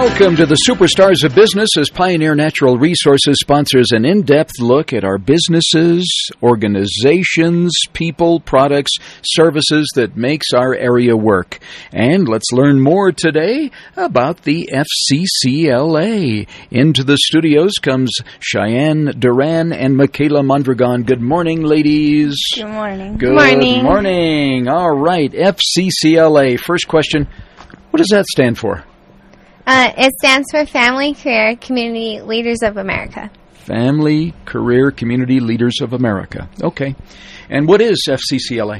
Welcome to the Superstars of Business as Pioneer Natural Resources sponsors an in-depth look at our businesses, organizations, people, products, services that makes our area work. And let's learn more today about the FCCLA. Into the studios comes Cheyenne Duran and Michaela Mondragon. Good morning, ladies. Good morning. Good morning. All right, FCCLA. First question, what does that stand for? It stands for Family, Career, Community Leaders of America. Family, Career, Community Leaders of America. Okay. And what is FCCLA?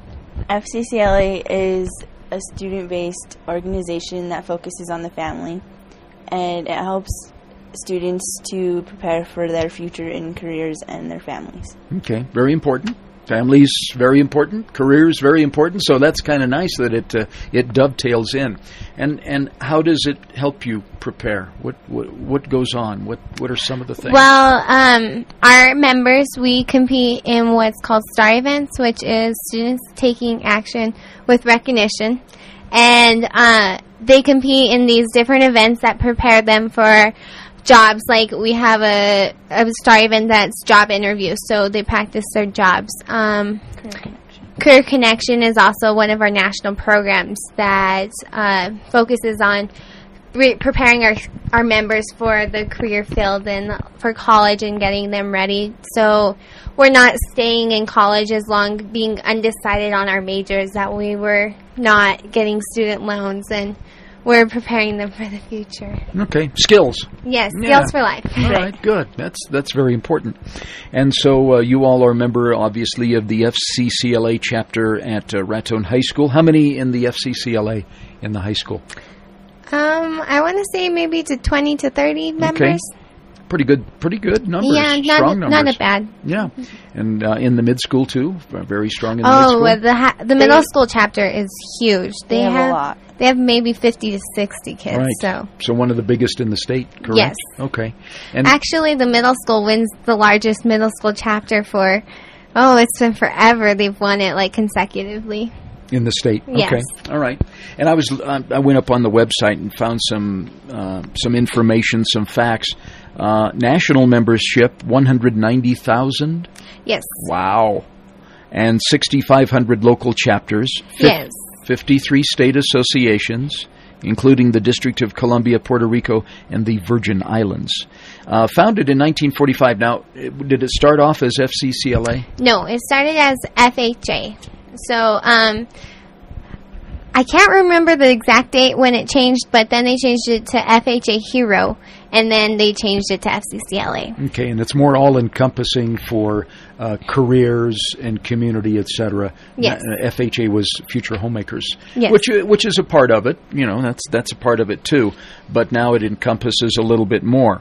FCCLA is a student-based organization that focuses on the family, and it helps students to prepare for their future in careers and their families. Okay. Very important. Family's very important. Career's very important. So that's kind of nice that it dovetails in. And how does it help you prepare? What goes on? What are some of the things? Well, our members, we compete in what's called STAR events, which is students taking action with recognition. And they compete in these different events that prepare them for jobs. Like we have a STAR event that's job interviews, so they practice their jobs. Career Connection is also one of our national programs that focuses on preparing our members for the career field and for college and getting them ready. So we're not staying in college as long, being undecided on our majors, that we were not getting student loans, and we're preparing them for the future. Okay. Skills. Yes, skills for life. All right, good. That's very important. And so you all are a member, obviously, of the FCCLA chapter at Raton High School. How many in the FCCLA in the high school? I want to say maybe to 20 to 30 members. Okay. Pretty good numbers. Yeah, strong numbers. Not bad. Yeah. And in the mid-school, too? Very strong in the mid-school? Oh, the middle school chapter is huge. They have a lot. They have maybe 50 to 60 kids. Right. So one of the biggest in the state, correct? Yes. Okay. And actually, the middle school wins the largest middle school chapter for, it's been forever. They've won it like consecutively. In the state. Yes. Okay. All right. And I went up on the website and found some information, some facts. National membership, 190,000. Yes. Wow. And 6,500 local chapters. Yes. 53 state associations, including the District of Columbia, Puerto Rico, and the Virgin Islands. Founded in 1945. Now, did it start off as FCCLA? No, it started as FHA. So, I can't remember the exact date when it changed, but then they changed it to FHA Hero, and then they changed it to FCCLA. Okay, and it's more all-encompassing for careers and community, etc. Yes. FHA was Future Homemakers, yes. which is a part of it. You know, that's a part of it too. But now it encompasses a little bit more.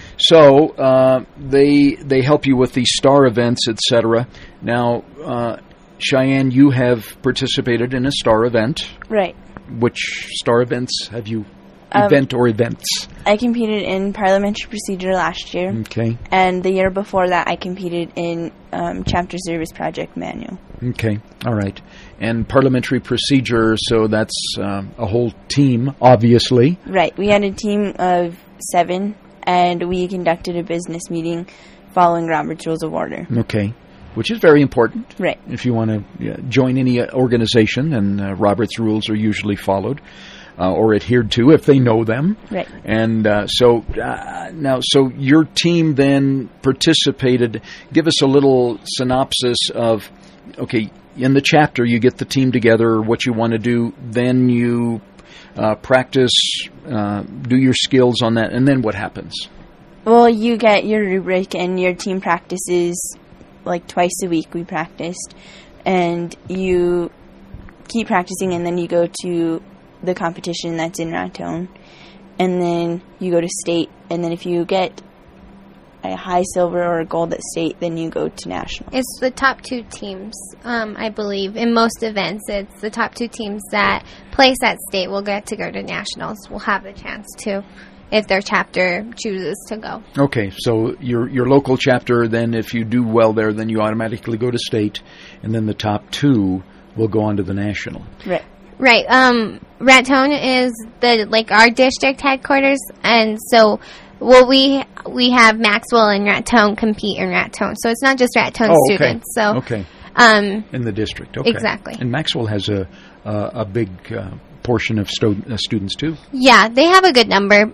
So they help you with the STAR events, etc. Now, Cheyenne, you have participated in a STAR event. Right. Which STAR events have you? Events? I competed in Parliamentary Procedure last year. Okay. And the year before that, I competed in Chapter Service Project Manual. Okay. All right. And Parliamentary Procedure, so that's a whole team, obviously. Right. We had a team of 7, and we conducted a business meeting following Robert's Rules of Order. Okay. Which is very important. Right. If you want to join any organization, and Robert's rules are usually followed or adhered to if they know them. Right. And so your team then participated. Give us a little synopsis of, okay, in the chapter you get the team together, what you want to do, then you practice, do your skills on that, and then what happens? Well, you get your rubric and your team practices like twice a week. We practiced, and you keep practicing, and then you go to the competition that's in Raton, and then you go to state, and then if you get a high silver or a gold at state, then you go to national. It's the top 2 teams, I believe. In most events, it's the top 2 teams that place at state will get to go to nationals. Will have the chance to, if their chapter chooses to go. Okay, so your local chapter, then if you do well there, then you automatically go to state, and then the top 2 will go on to the national. Right. Right. Raton is our district headquarters, and so we have Maxwell and Raton compete in Raton. So it's not just Raton students. So okay. In the district. Okay. Exactly. And Maxwell has a big portion of students too. Yeah, they have a good number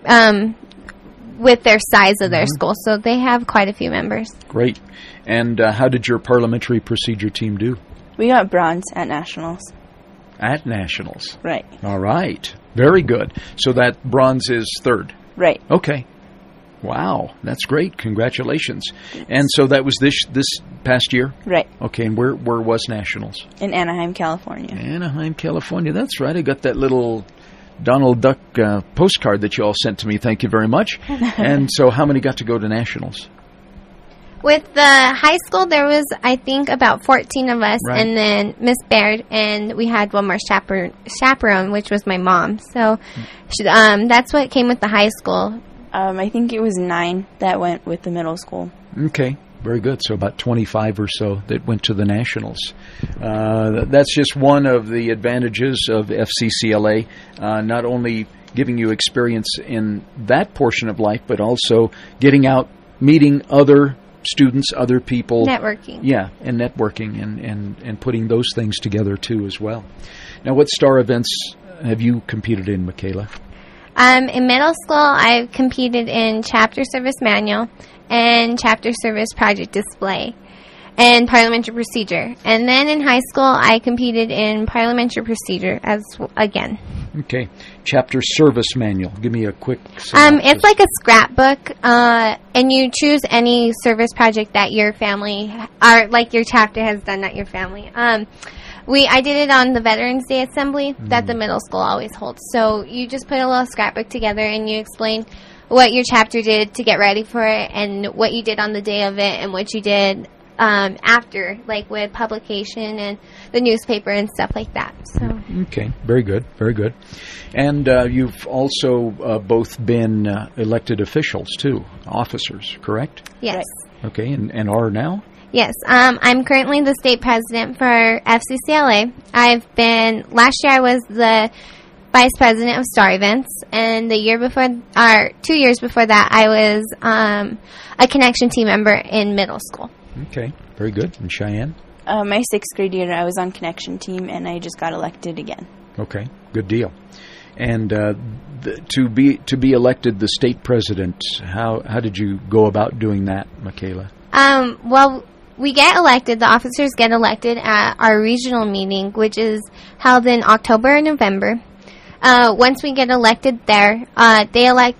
with their size of their school, so they have quite a few members. Great. And how did your parliamentary procedure team do? We got bronze at nationals. At nationals. Right. All right. Very good. So that bronze is third. Right. Okay. Wow, that's great. Congratulations. And so that was this past year? Right. Okay, and where was nationals? In Anaheim, California. Anaheim, California. That's right. I got that little Donald Duck postcard that you all sent to me. Thank you very much. And so how many got to go to nationals? With the high school, there was, I think, about 14 of us, Right. and then Miss Baird, and we had one more chaperone, which was my mom. So that's what came with the high school. I think it was 9 that went with the middle school. Okay, very good. So about 25 or so that went to the nationals. That's just one of the advantages of FCCLA, not only giving you experience in that portion of life, but also getting out, meeting other students, other people. Networking. Yeah, and networking and putting those things together too as well. Now, what star events have you competed in, Michaela? In middle school, I competed in Chapter Service Manual and Chapter Service Project Display and Parliamentary Procedure. And then in high school, I competed in Parliamentary Procedure again. Okay. Chapter Service Manual. Give me a quick synopsis. It's like a scrapbook, and you choose any service project that your family, or like your chapter has done, not your family. I did it on the Veterans Day Assembly that the middle school always holds. So you just put a little scrapbook together and you explain what your chapter did to get ready for it and what you did on the day of it and what you did after, like with publication and the newspaper and stuff like that. So Okay, very good, very good. And you've also both been elected officials too, officers, correct? yes. Right. Okay, and are now? Yes, I'm currently the state president for FCCLA. Last year I was the vice president of Star Events, and 2 years before that I was a connection team member in middle school. Okay, very good. And Cheyenne? My 6th grade year, I was on connection team, and I just got elected again. Okay, good deal. And to be elected the state president, how did you go about doing that, Michaela? Well, we get elected, the officers get elected at our regional meeting, which is held in October and November. Once we get elected there, they elect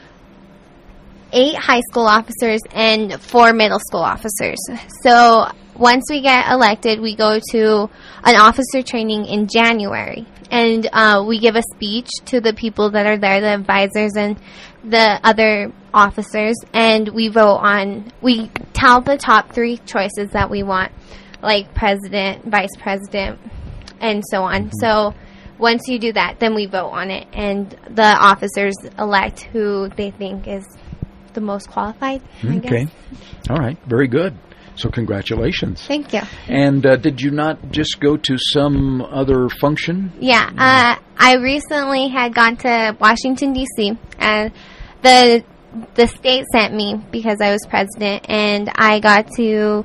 8 high school officers and 4 middle school officers. So once we get elected, we go to an officer training in January. And we give a speech to the people that are there, the advisors and the other officers, and we tell the top 3 choices that we want, like president, vice president, and so on. Mm-hmm. So once you do that, then we vote on it, and the officers elect who they think is the most qualified, I Okay. guess. All right, very good. So congratulations. Thank you. And did you not just go to some other function? Yeah, I recently had gone to Washington, D.C., and the state sent me because I was president, and I got to,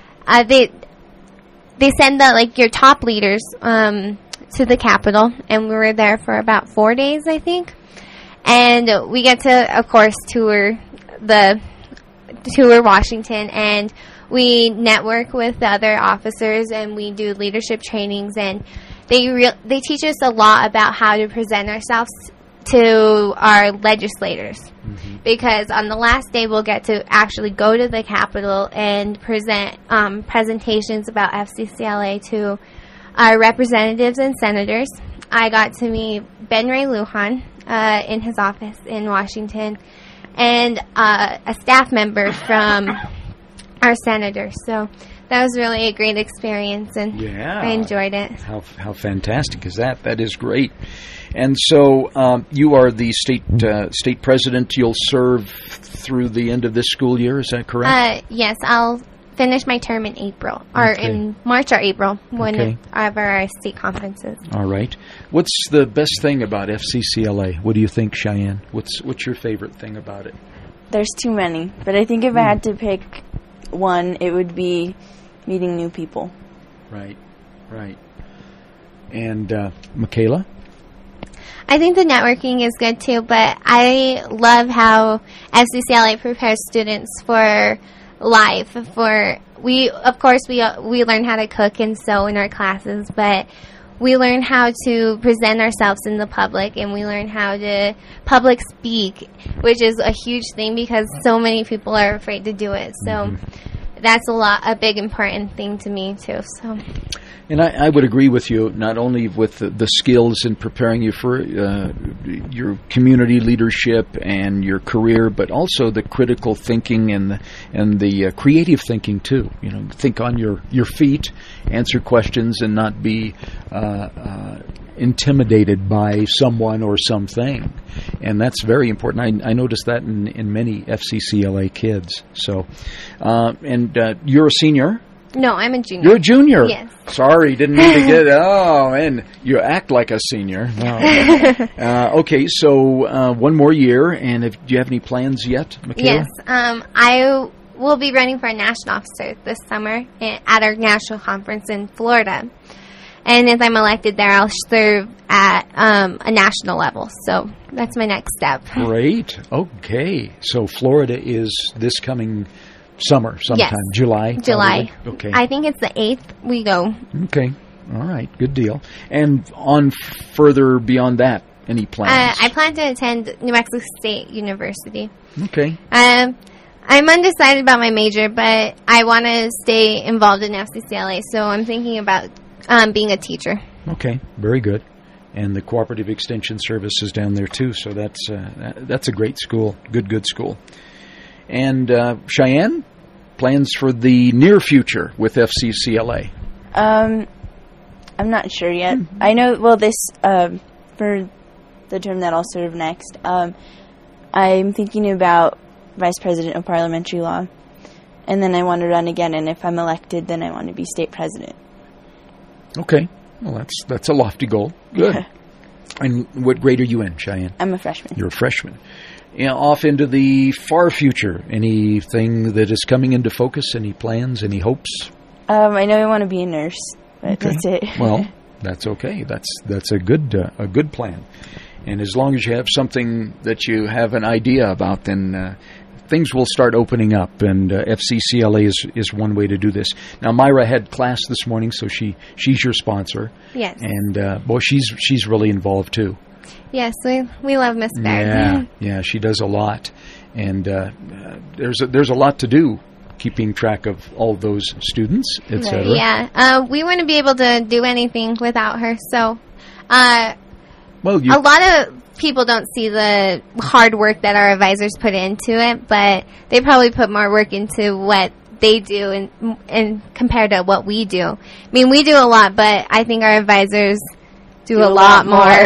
they send your top leaders to the Capitol, and we were there for about 4 days, I think. And we get to, of course, tour Washington, and we network with the other officers, and we do leadership trainings, and they teach us a lot about how to present ourselves to our legislators. Mm-hmm. Because on the last day, we'll get to actually go to the Capitol and present presentations about FCCLA to our representatives and senators. I got to meet Ben Ray Lujan in his office in Washington, and a staff member from our senator. So that was really a great experience, and I enjoyed it. How fantastic is that? That is great. And so you are the state president. You'll serve through the end of this school year. Is that correct? Yes, I'll finish my term in April, or in March or April, whenever our state conference is. All right. What's the best thing about FCCLA? What do you think, Cheyenne? What's your favorite thing about it? There's too many, but I think if I had to pick one, it would be meeting new people. Right. And Michaela? I think the networking is good too, but I love how FCCLA prepares students for life. We learn how to cook and sew in our classes, but we learn how to present ourselves in the public, and we learn how to public speak, which is a huge thing because so many people are afraid to do it. So that's a big important thing to me too. So. And I would agree with you, not only with the skills in preparing you for your community leadership and your career, but also the critical thinking and the creative thinking too. Think on your feet, answer questions, and not be intimidated by someone or something. And that's very important. I noticed that in many FCCLA kids. So, you're a senior. No, I'm a junior. You're a junior? Yes. Sorry, didn't mean to get... Oh, and you act like a senior. No. Okay, so one more year, and do you have any plans yet, Michaela? Yes. I will be running for a national officer this summer at our national conference in Florida. And if I'm elected there, I'll serve at a national level. So that's my next step. Great. Okay. So Florida is this coming... summer sometime, yes. July? Okay. I think it's the 8th we go. Okay. All right. Good deal. And on further beyond that, any plans? I plan to attend New Mexico State University. Okay. I'm undecided about my major, but I want to stay involved in FCCLA, so I'm thinking about being a teacher. Okay. Very good. And the Cooperative Extension Service is down there, too, so that's a great school. Good school. And Cheyenne, plans for the near future with FCCLA? I'm not sure yet. I know, for the term that I'll serve next, I'm thinking about Vice President of Parliamentary Law. And then I want to run again, and if I'm elected, then I want to be State President. Okay. Well, that's a lofty goal. Good. And what grade are you in, Cheyenne? I'm a freshman. You're a freshman. Off into the far future, anything that is coming into focus? Any plans? Any hopes? I know I want to be a nurse, but that's it. Well, that's okay. That's a good plan. And as long as you have something that you have an idea about, then things will start opening up. And FCCLA is one way to do this. Now, Myra had class this morning, so she's your sponsor. Yes. And she's really involved too. Yes, we love Miss Baird. Yeah, she does a lot, and there's a lot to do, keeping track of all those students, etc. Yeah, we wouldn't be able to do anything without her. So, a lot of people don't see the hard work that our advisors put into it, but they probably put more work into what they do and compared to what we do. I mean, we do a lot, but I think our advisors do a lot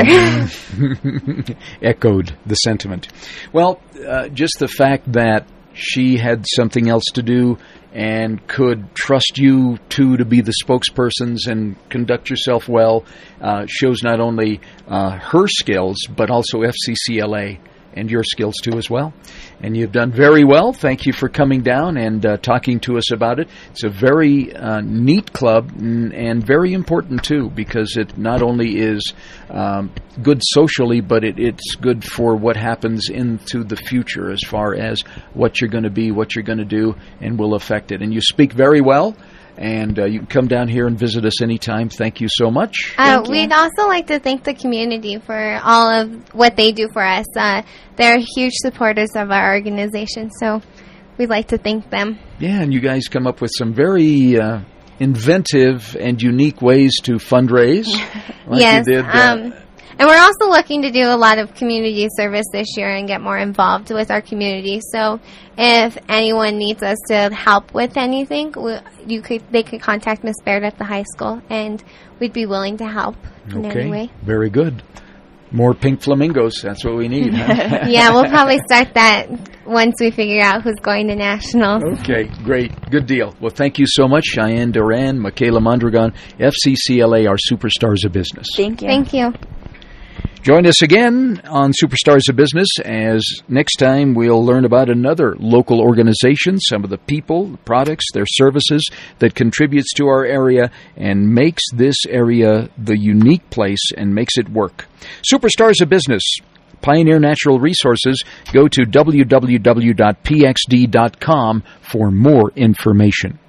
more. Echoed the sentiment. Well, just the fact that she had something else to do and could trust you to be the spokespersons and conduct yourself well shows not only her skills, but also FCCLA and your skills too as well. And you've done very well. Thank you for coming down and talking to us about it. It's a very neat club and very important too, because it not only is good socially, but it's good for what happens into the future as far as what you're going to be, what you're going to do, and will affect it. And you speak very well. And you can come down here and visit us anytime. Thank you so much. We'd also like to thank the community for all of what they do for us. They're huge supporters of our organization, so we'd like to thank them. Yeah, and you guys come up with some very inventive and unique ways to fundraise. Like yes. You did, and we're also looking to do a lot of community service this year and get more involved with our community. So if anyone needs us to help with anything, they could contact Miss Baird at the high school, and we'd be willing to help in any way. Very good. More pink flamingos. That's what we need. Huh? Yeah, we'll probably start that once we figure out who's going to nationals. Okay, great. Good deal. Well, thank you so much, Cheyenne Duran, Michaela Mondragon, FCCLA, our Superstars of Business. Thank you. Thank you. Join us again on Superstars of Business, as next time we'll learn about another local organization, some of the people, the products, their services that contributes to our area and makes this area the unique place and makes it work. Superstars of Business, Pioneer Natural Resources. Go to www.pxd.com for more information.